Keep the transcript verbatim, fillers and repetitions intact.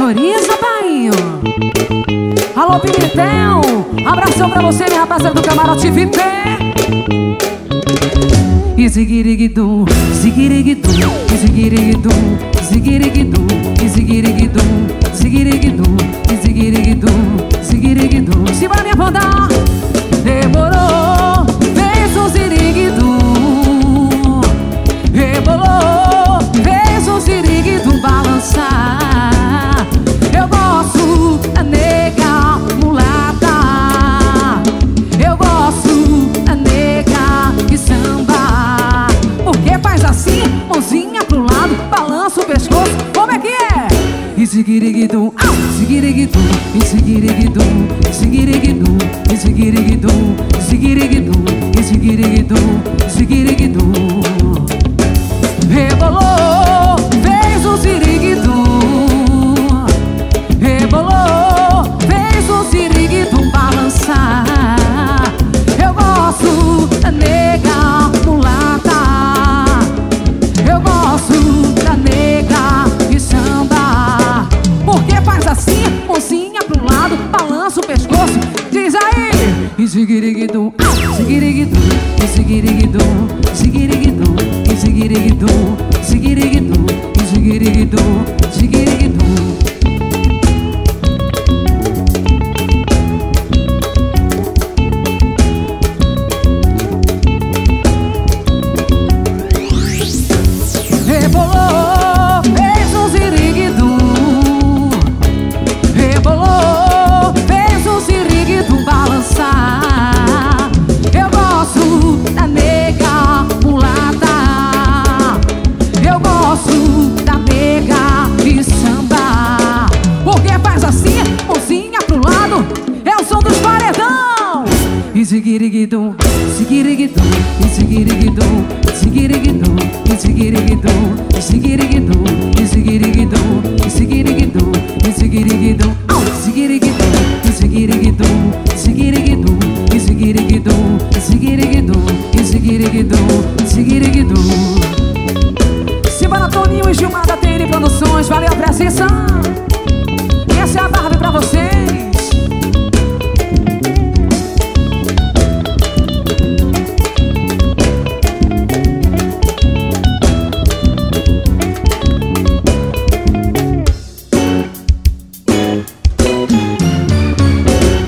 Terroriza, pai. Alô, Pimentel. Abração pra você, minha rapaziada do camarote V I P. E ziguiriguidum, ziguiriguidum, e ziguiriguidum, ziguiriguidum, e ziguiriguidum, ziguiriguidum, e ziguiriguidum, ziguiriguidum. Se vai me apontar, demorou, fez um ziriguidum, rebolou, fez um ziriguidum balançar. Eu gosto da nega mulata, eu gosto da nega que samba. Porque faz assim, mãozinha pro lado, balança o pescoço, como é que é? E ziguiriguidum, ah, ziguiriguidum, e ziguiriguidum, ziguiriguidum, e ziguiriguidum, ziguiriguidum, e ziguiriguidum, ziguiriguidum. Rebolou, fez um ziriguidum, rebolou, fez um ziriguidum balançar. Eu gosto da nega mulata, eu gosto da nega que samba. Porque faz assim, mãozinha pro lado, balança o pescoço, diz aí. E ziguiriguidum, ah, ziguiriguidum, e ziguiriguidum, ziguiriguidum, e ziguiriguidum, ziguiriguidum, e ziguiriguidum, ziguiriguidum. Rebolou, fez um ziriguidum, rebolou, fez um ziriguidum balançar. Eu gosto da nega mulata, eu gosto da nega que samba. Porque faz assim, mãozinha pro lado, é o som dos paredão. E ziguiriguidum, ziguiriguidum, e ziguiriguidum, ziguiriguidum, e ziguiriguidum, e ziguiriguidum, e ziguiriguidum, e ziguiriguidum, e ziguiriguidum, au, ziguiriguidum, e ziguiriguidum, ziguiriguidum, e ziguiriguidum, ziguiriguidum, e ziguiriguidum, ziguiriguidum. Simbora, Toninho e Gilmar da T N Produções, valeu a presença.